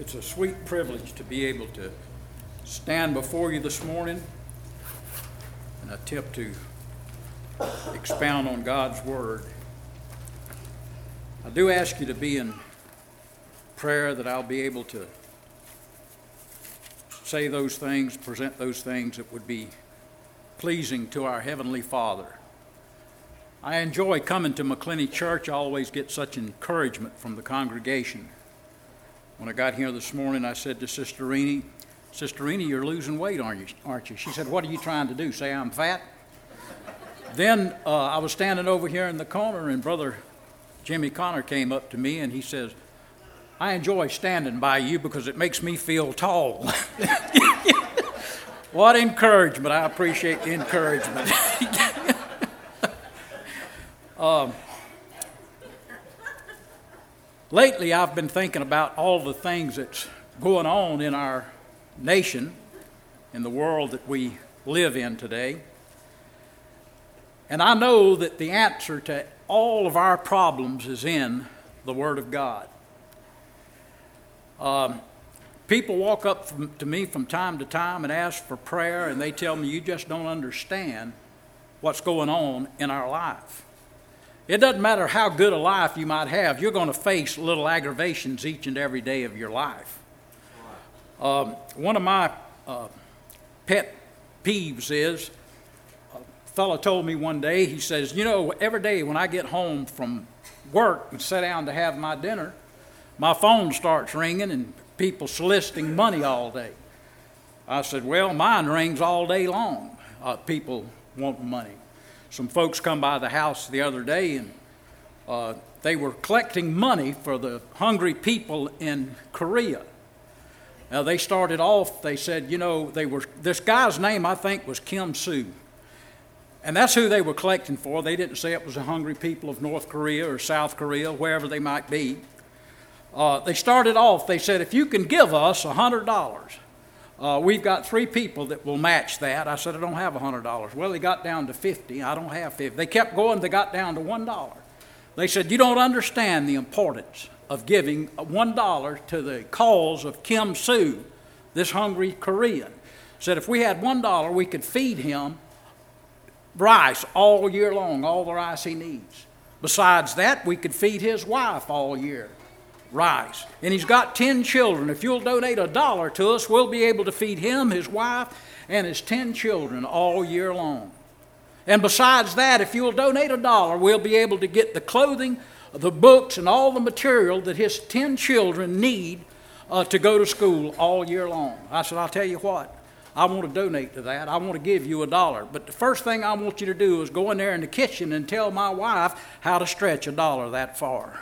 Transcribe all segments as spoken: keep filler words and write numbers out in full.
It's a sweet privilege to be able to stand before you this morning and attempt to expound on God's Word. I do ask you to be in prayer that I'll be able to say those things, present those things that would be pleasing to our Heavenly Father. I enjoy coming to McClenny Church. I always get such encouragement from the congregation. When I got here this morning, I said to Sister Renee, Sister Renee, you're losing weight, aren't you? Aren't you? She said, what are you trying to do, say I'm fat? Then uh, I was standing over here in the corner, and Brother Jimmy Connor came up to me, and he says, I enjoy standing by you because it makes me feel tall. What encouragement. I appreciate the encouragement. um, lately, I've been thinking about all the things that's going on in our nation, in the world that we live in today. And I know that the answer to all of our problems is in the Word of God. Um, people walk up from, to me from time to time and ask for prayer, and they tell me, you just don't understand what's going on in our life. It doesn't matter how good a life you might have, you're going to face little aggravations each and every day of your life. Um, one of my uh, pet peeves is, a fellow told me one day, he says, you know, every day when I get home from work and sit down to have my dinner, my phone starts ringing and people soliciting money all day. I said, well, mine rings all day long, uh, people want money. Some folks come by the house the other day, and uh, they were collecting money for the hungry people in Korea. Now, they started off, they said, you know, they were, this guy's name, I think, was Kim Soo. And that's who they were collecting for. They didn't say it was the hungry people of North Korea or South Korea, wherever they might be. Uh, they started off, they said, if you can give us one hundred dollars, uh, we've got three people that will match that. I said, I don't have one hundred dollars. Well, they got down to fifty. I don't have fifty. They kept going. They got down to one dollar. They said, you don't understand the importance of giving one dollar to the cause of Kim Soo, this hungry Korean. Said if we had one dollar, we could feed him rice all year long, all the rice he needs. Besides that, we could feed his wife all year rice. And he's got ten children. If you'll donate a dollar to us, we'll be able to feed him, his wife, and his ten children all year long. And besides that, if you'll donate a dollar, we'll be able to get the clothing, the books, and all the material that his ten children need uh, to go to school all year long. I said, I'll tell you what, I want to donate to that. I want to give you a dollar. But the first thing I want you to do is go in there in the kitchen and tell my wife how to stretch a dollar that far.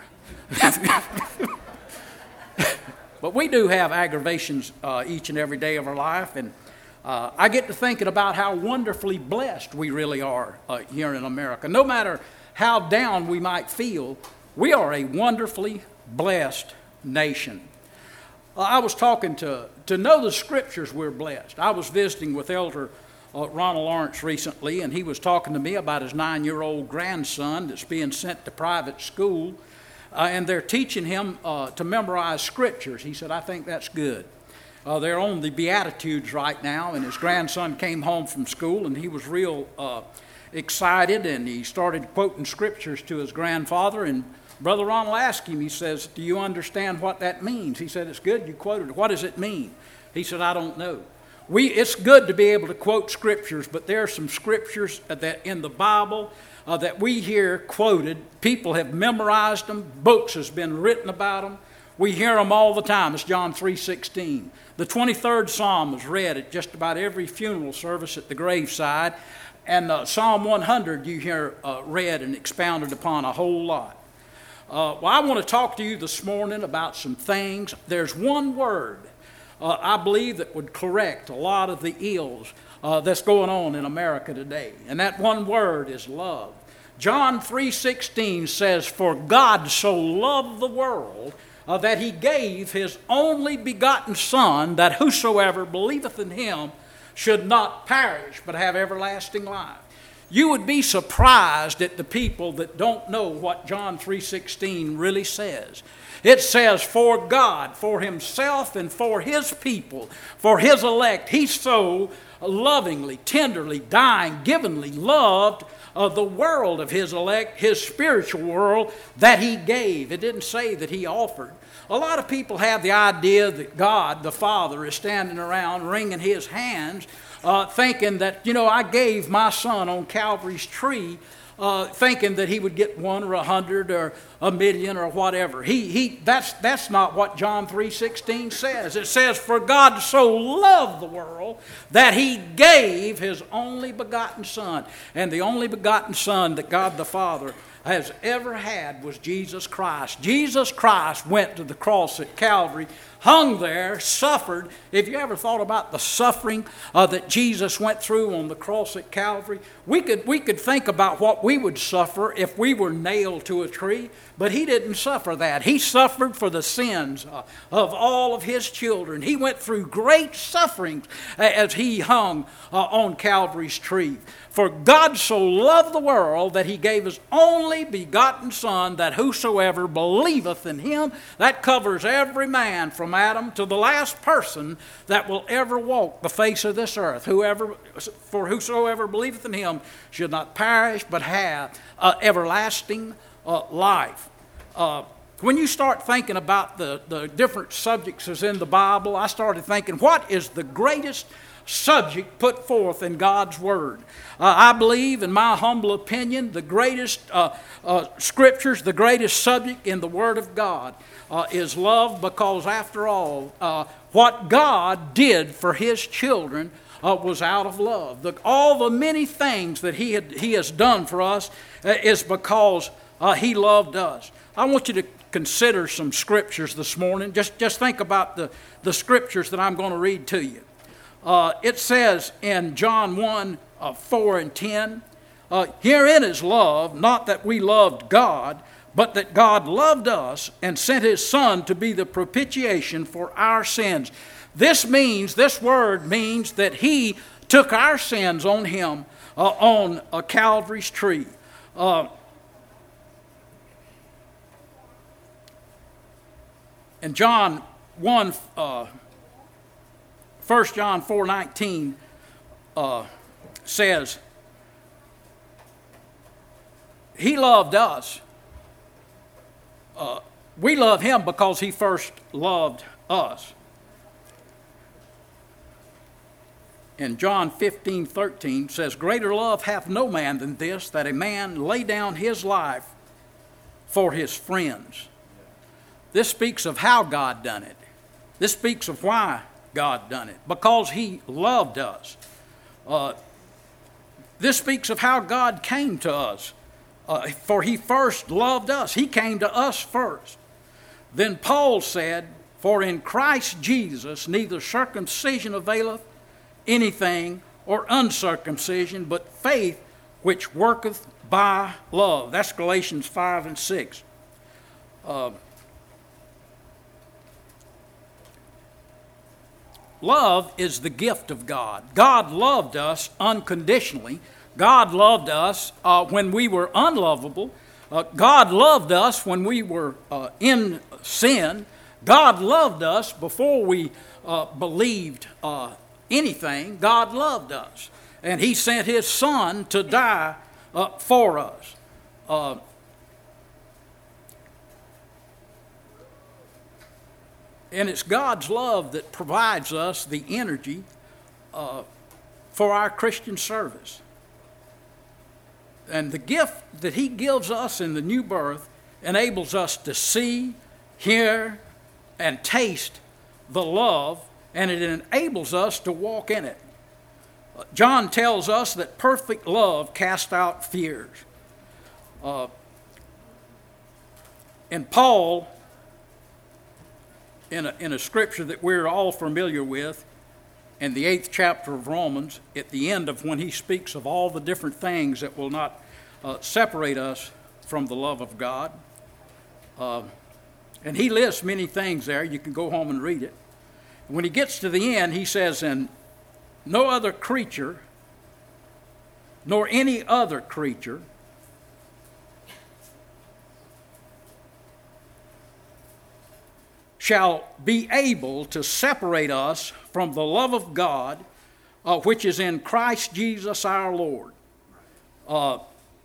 But we do have aggravations uh, each and every day of our life, and uh, I get to thinking about how wonderfully blessed we really are uh, here in America. No matter how down we might feel, we are a wonderfully blessed nation. Uh, I was talking to, to know the Scriptures, we're blessed. I was visiting with Elder uh, Ronald Lawrence recently, and he was talking to me about his nine-year-old grandson that's being sent to private school. Uh, and they're teaching him uh, to memorize scriptures. He said, I think that's good. Uh, they're on the Beatitudes right now, and his grandson came home from school, and he was real uh, excited, and he started quoting scriptures to his grandfather, and Brother Ronald asked him, he says, do you understand what that means? He said, it's good you quoted it. What does it mean? He said, I don't know. We, it's good to be able to quote scriptures, but there are some scriptures that in the Bible Uh, that we hear quoted. People have memorized them. Books has been written about them. We hear them all the time. It's John three sixteen. The twenty-third Psalm is read at just about every funeral service at the graveside. And uh, Psalm one hundred you hear uh, read and expounded upon a whole lot. Uh, well, I want to talk to you this morning about some things. There's one word uh, I believe that would correct a lot of the ills Uh, that's going on in America today. And that one word is love. John three sixteen says, for God so loved the world uh, that he gave his only begotten Son, that whosoever believeth in him should not perish but have everlasting life. You would be surprised at the people that don't know what John three sixteen really says. It says, for God, for himself and for his people, for his elect, he so lovingly, tenderly, dying, givingly loved uh, the world of his elect, his spiritual world, that he gave. It didn't say that he offered. A lot of people have the idea that God, the Father, is standing around wringing his hands, uh, thinking that, you know, I gave my son on Calvary's tree, uh, thinking that he would get one or a hundred or a million or whatever. He, he, that's, that's not what John three sixteen says. It says, for God so loved the world that he gave his only begotten Son. And the only begotten Son that God the Father has ever had was Jesus Christ. Jesus Christ went to the cross at Calvary, hung there, suffered. Have you ever thought about the suffering uh, that Jesus went through on the cross at Calvary? We could, we could think about what we would suffer if we were nailed to a tree, but he didn't suffer that. He suffered for the sins uh, of all of his children. He went through great sufferings as he hung uh, on Calvary's tree. For God so loved the world that he gave his only begotten Son, that whosoever believeth in him, that covers every man from Adam to the last person that will ever walk the face of this earth. Whoever, for whosoever believeth in him should not perish, but have uh, everlasting uh, life. Uh, when you start thinking about the, the different subjects that's in the Bible, I started thinking, what is the greatest subject put forth in God's Word? Uh, I believe, in my humble opinion, the greatest uh, uh, scriptures, the greatest subject in the Word of God uh, is love, because after all, uh, what God did for his children uh, was out of love. The, all the many things that he, had, he has done for us uh, is because uh, he loved us. I want you to consider some scriptures this morning. Just, just think about the, the scriptures that I'm going to read to you. Uh, it says in John one, uh, four and ten, uh, herein is love, not that we loved God, but that God loved us and sent his Son to be the propitiation for our sins. This means, this word means that he took our sins on him uh, on a Calvary's tree. Uh, in John one, uh, First John four nineteen uh, says, he loved us. Uh, we love him because he first loved us. And John fifteen thirteen says, greater love hath no man than this, that a man lay down his life for his friends. This speaks of how God done it. This speaks of why God done it, because he loved us. Uh, this speaks of how God came to us, uh, for he first loved us. He came to us first. Then Paul said, for in Christ Jesus neither circumcision availeth anything, or uncircumcision, but faith which worketh by love. That's Galatians five and six. Uh, Love is the gift of God. God loved us unconditionally. God loved us uh, when we were unlovable. Uh, God loved us when we were uh, in sin. God loved us before we uh, believed uh, anything. God loved us. And he sent his Son to die uh, for us. Uh, And it's God's love that provides us the energy uh, for our Christian service. And the gift that he gives us in the new birth enables us to see, hear, and taste the love, and it enables us to walk in it. John tells us that perfect love casts out fears. Uh, and Paul, In a, in a scripture that we're all familiar with, in the eighth chapter of Romans, at the end of when he speaks of all the different things that will not uh, separate us from the love of God. Uh, and he lists many things there. You can go home and read it. When he gets to the end, he says, and no other creature nor any other creature shall be able to separate us from the love of God, uh, which is in Christ Jesus our Lord. Uh,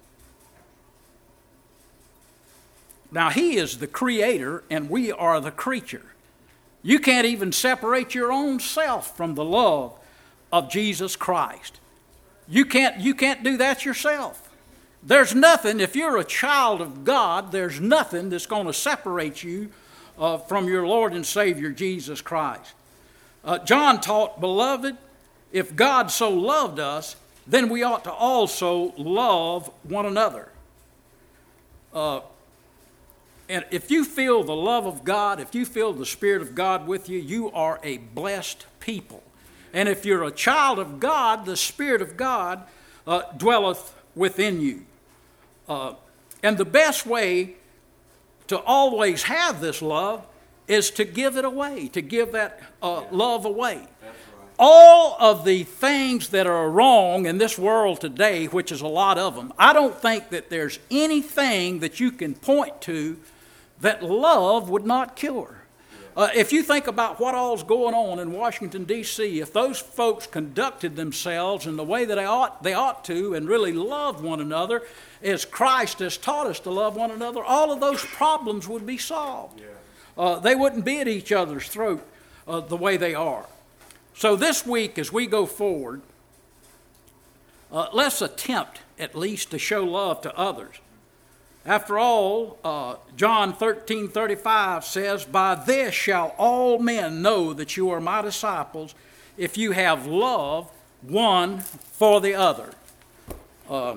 now, He is the Creator, and we are the creature. You can't even separate your own self from the love of Jesus Christ. You can't, you can't do that yourself. There's nothing, if you're a child of God, there's nothing that's going to separate you uh, from your Lord and Savior, Jesus Christ. Uh, John taught, beloved, if God so loved us, then we ought to also love one another. Uh, and if you feel the love of God, if you feel the Spirit of God with you, you are a blessed people. And if you're a child of God, the Spirit of God uh, dwelleth within you. Uh, and the best way to always have this love is to give it away, to give that uh, love away. That's right. All of the things that are wrong in this world today, which is a lot of them, I don't think that there's anything that you can point to that love would not cure. Uh, if you think about what all's going on in Washington, D C, if those folks conducted themselves in the way that they ought, they ought to and really loved one another as Christ has taught us to love one another, all of those problems would be solved. Yeah. Uh, they wouldn't be at each other's throat uh, the way they are. So this week as we go forward, uh, let's attempt at least to show love to others. After all, uh, John thirteen thirty-five says, by this shall all men know that you are my disciples, if you have love one for the other. Uh,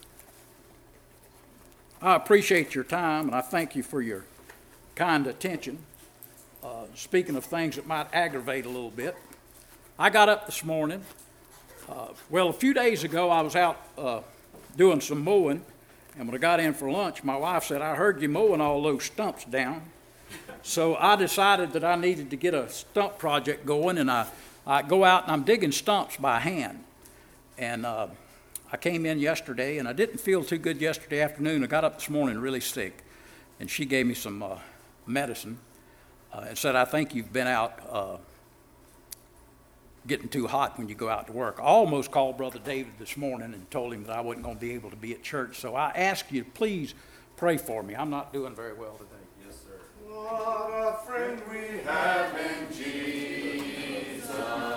I appreciate your time, and I thank you for your kind attention. Uh, speaking of things that might aggravate a little bit, I got up this morning. Uh, well, a few days ago, I was out uh, doing some mowing. And when I got in for lunch, my wife said, I heard you mowing all those stumps down. So I decided that I needed to get a stump project going, and I, I go out and I'm digging stumps by hand. And uh, I came in yesterday, and I didn't feel too good yesterday afternoon. I got up this morning really sick, and she gave me some uh, medicine uh, and said, I think you've been out uh, getting too hot when you go out to work. I almost called Brother David this morning and told him that I wasn't going to be able to be at church. So I ask you to please pray for me. I'm not doing very well today. Yes, sir. What a friend we have in Jesus.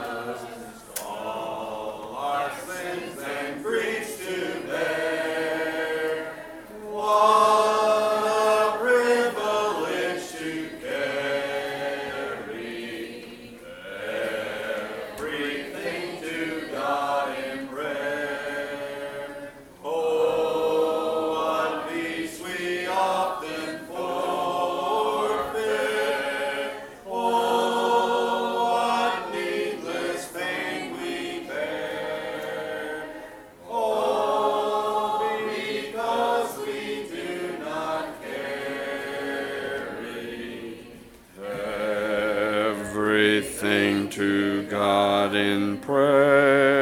All our sins and griefs to bear. What a privilege to carry everything to God in prayer. Oh, what peace we often forfeit. Oh, what needless pain we bear. Oh, because we do not carry everything to God in prayer.